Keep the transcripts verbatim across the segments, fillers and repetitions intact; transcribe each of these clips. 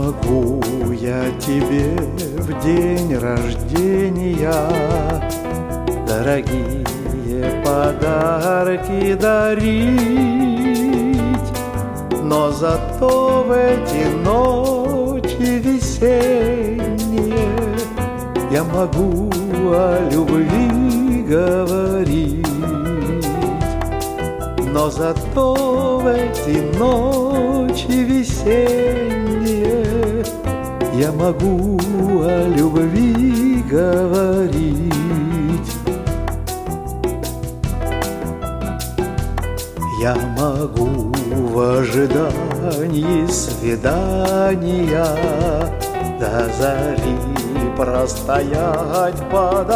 могу я тебе в день рождения дорогие подарки дарить, но зато в эти ночи весенние я могу о любви говорить. Но зато в эти ночи весенние я могу о любви говорить. Я могу в ожидании свидания до зари простоять под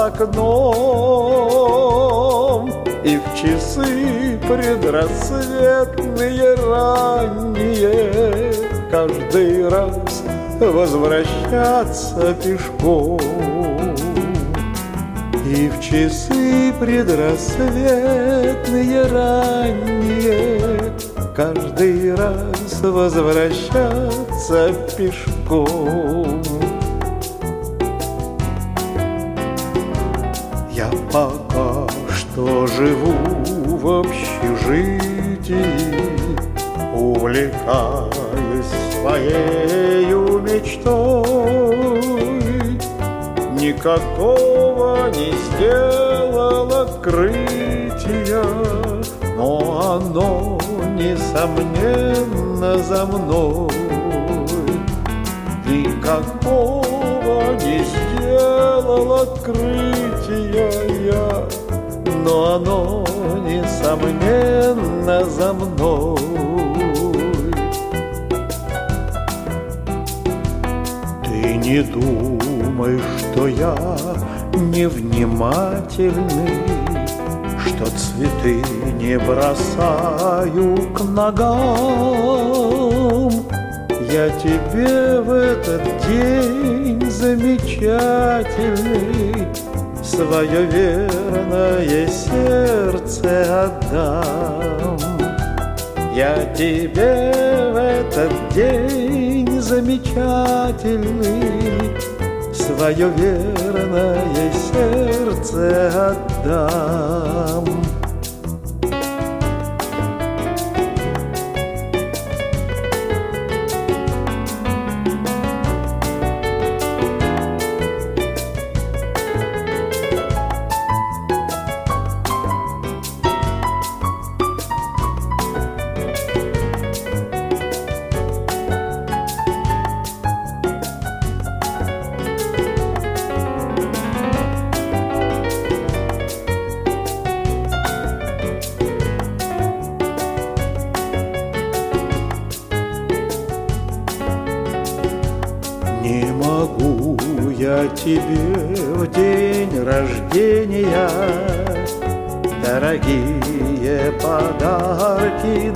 окном, и в часы предрассветные ранние каждый раз возвращаться пешком. И в часы предрассветные ранние каждый раз возвращаться пешком. Я пока что живу в общежитии, увлекаюсь своею мечтой. Никакого не сделал открытия, но оно, несомненно, за мной. Никакого не сделал открытия я, но оно, несомненно, за мной. Ты не думай, что я невнимательный, что цветы не бросаю к ногам. Я тебе в этот день замечательный свое верное сердце отдам. Я тебе в этот день замечательный свое верное сердце отдам. Не могу я тебе в день рождения дорогие подарки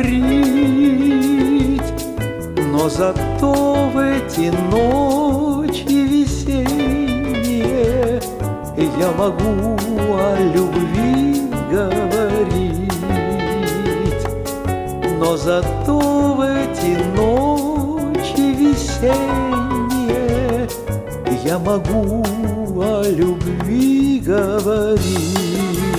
дарить, но зато в эти ночи весенние я могу о любви говорить. Но зато в эти ночи весенние я могу о любви говорить.